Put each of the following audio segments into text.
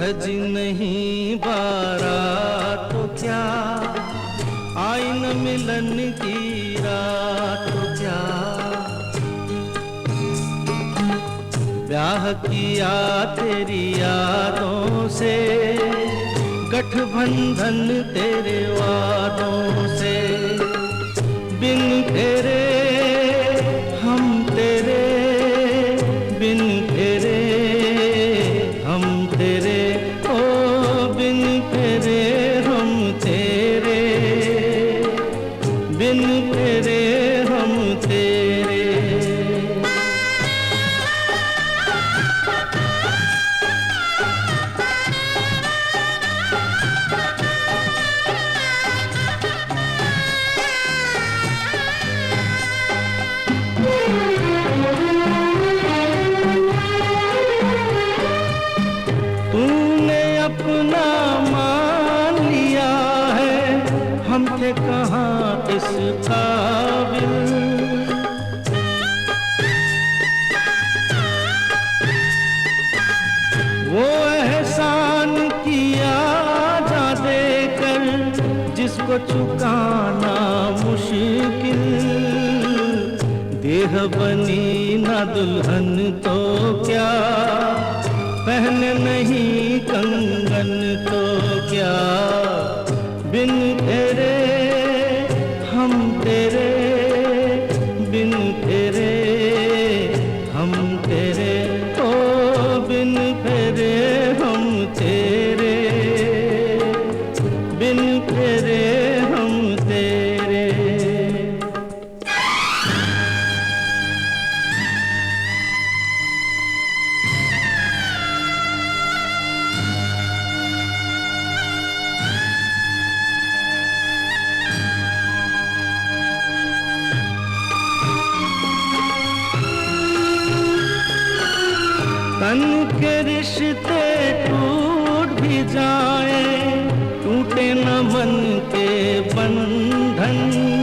सज नहीं बारात तो क्या, आई न मिलन की रात तो क्या। ब्याह किया तेरी यादों से, गठबंधन तेरे वादों से। बिन तेरे हम तेरे, बिन तेरे हम तेरे, ओ बिन तेरे हम तेरे, बिन तेरे हम तेरे। तूने अपना मान लिया है, हम थे कहाँ इस काबिल। वो एहसान किया जा देकर, जिसको चुकाना मुश्किल। देह बनी ना दुल्हन तो क्या, पहने नहीं कंगन तो क्या। बिन तेरे हम तेरे, बिन तेरे हम तेरे, ओ बिन तेरे हम तेरे, बिन तेरे हम तेरे। तन के रिश्ते टूट भी जाए, टूटे न मन के बंधन।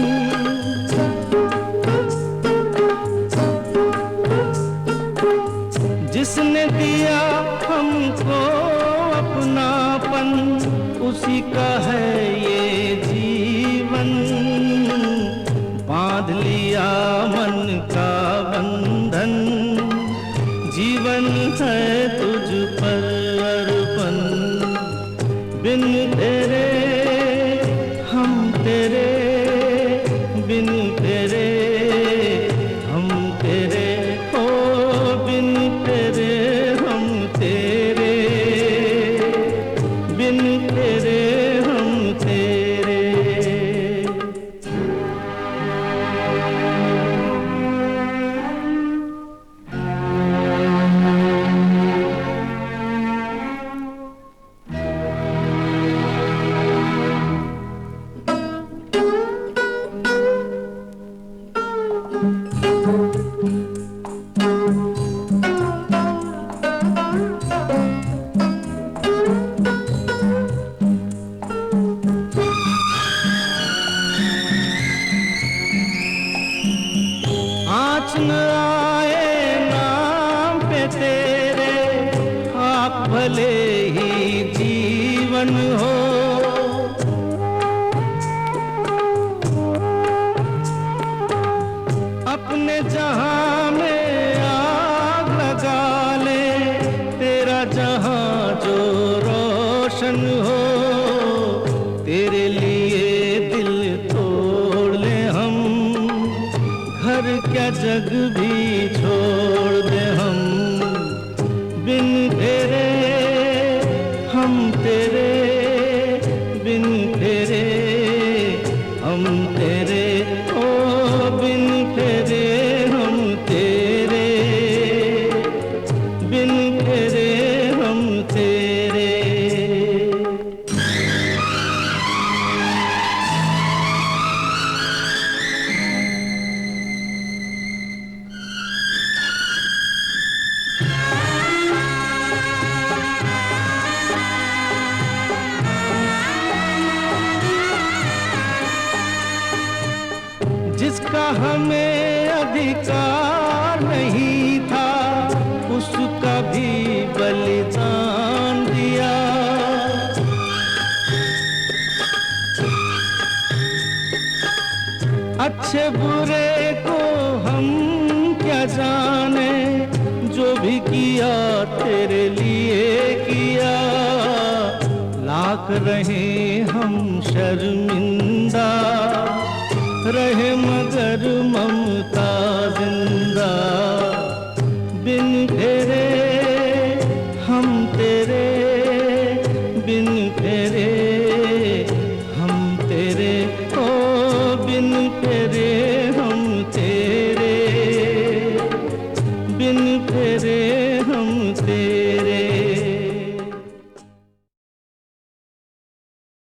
जिसने दिया हमको अपनापन, उसी का है ये जीवन। बांध लिया मन का बंधन, जीवन है तुझ पर अर्पण। बिन तेरे हम तेरे, बिन तेरे हम तेरे, ओ बिन तेरे हम तेरे, बिन तेरे हम तेरे। आँच न आए नाम पे तेरे, आप भले ही जीवन हो। अपने जहां में आग लगा ले, तेरा जहां जो रोशन हो। तेरे लिए दिल तोड़ ले हम, घर क्या जग भी छोड़ दे हम। बिन तेरे हम तेरे, बिन तेरे हम तेरे, ओ बिन तेरे हम तेरे, बिन तेरे हम तेरे। जिसका हमें अधिकार नहीं था, उसका भी बलिदान दिया। जाने जो भी किया तेरे लिए किया। लाख रहे हम शर्मिंदा, रहे मगर ममता जिंदा। बिन फेरे हम तेरे, बिन फेरे हम तेरे, ओ बिन फेरे हम तेरे, बिन फेरे हम तेरे।